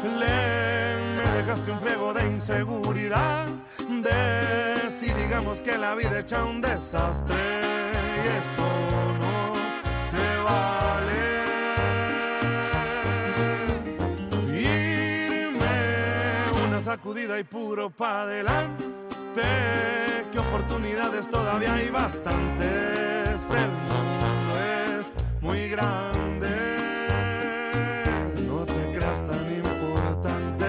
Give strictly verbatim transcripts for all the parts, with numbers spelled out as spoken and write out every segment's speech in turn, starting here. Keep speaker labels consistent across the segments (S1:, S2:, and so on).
S1: me dejaste un friego de inseguridad, de si digamos que la vida echa un desastre y eso no se vale. Irme una sacudida y puro pa' adelante, que oportunidades todavía hay bastantes, el mundo es muy grande, no te creas tan importante.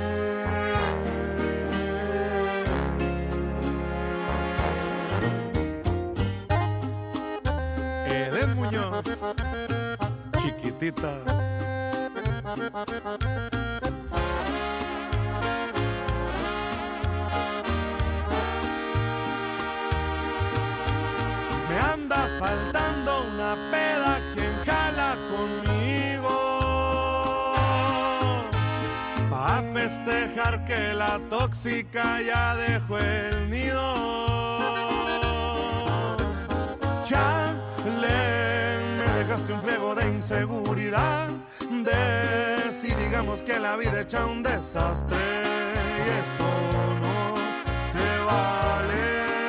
S1: Eden Muñoz, Chiquitita. Me anda faltando una peda, quien jala conmigo pa' festejar que la tóxica ya dejó el nido. Chale, me dejaste un friego de inseguridad, de si digamos que la vida echa un desastre y eso no se vale.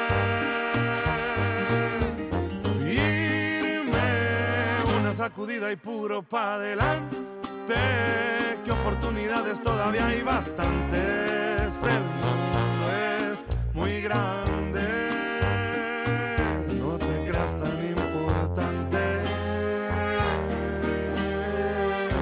S1: Sacudida y puro pa' adelante, que oportunidades todavía hay bastantes.